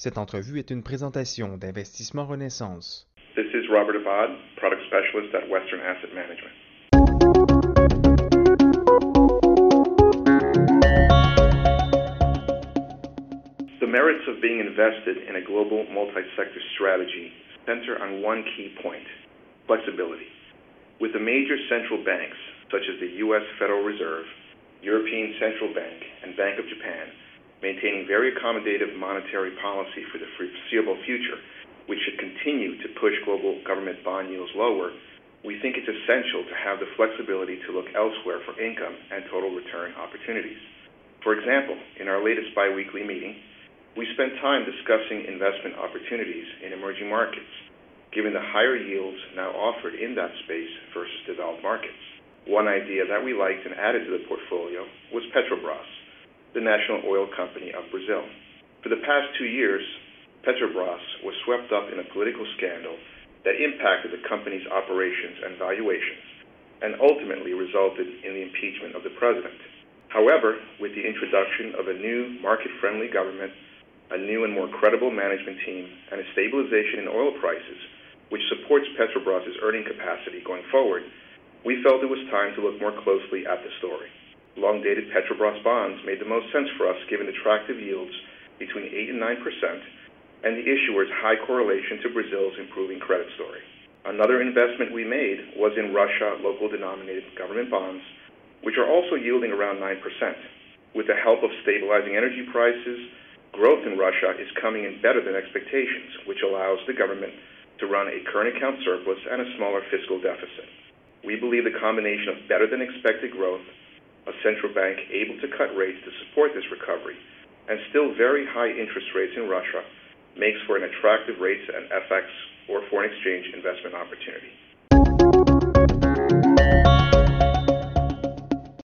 Cette entrevue est une présentation d'Investissement Renaissance. This is Robert Abad, Product Specialist at Western Asset Management. The merits of being invested in a global multi-sector strategy center on one key point: flexibility. With the major central banks, such as the U.S. Federal Reserve, European Central Bank, and Bank of Japan, maintaining very accommodative monetary policy for the foreseeable future, which should continue to push global government bond yields lower, we think it's essential to have the flexibility to look elsewhere for income and total return opportunities. For example, in our latest biweekly meeting, we spent time discussing investment opportunities in emerging markets, given the higher yields now offered in that space versus developed markets. One idea that we liked and added to the portfolio was Petrobras, the national oil company of Brazil. For the past 2 years, Petrobras was swept up in a political scandal that impacted the company's operations and valuations, and ultimately resulted in the impeachment of the president. However, with the introduction of a new market-friendly government, a new and more credible management team, and a stabilization in oil prices, which supports Petrobras' earning capacity going forward, we felt it was time to look more closely at the story. Long-dated Petrobras bonds made the most sense for us given attractive yields between 8 and 9%, and the issuer's high correlation to Brazil's improving credit story. Another investment we made was in Russia local-denominated government bonds, which are also yielding around 9%. With the help of stabilizing energy prices, growth in Russia is coming in better than expectations, which allows the government to run a current account surplus and a smaller fiscal deficit. We believe the combination of better than expected growth, a central bank able to cut rates to support this recovery, and still very high interest rates in Russia makes for an attractive rates and FX or foreign exchange investment opportunity.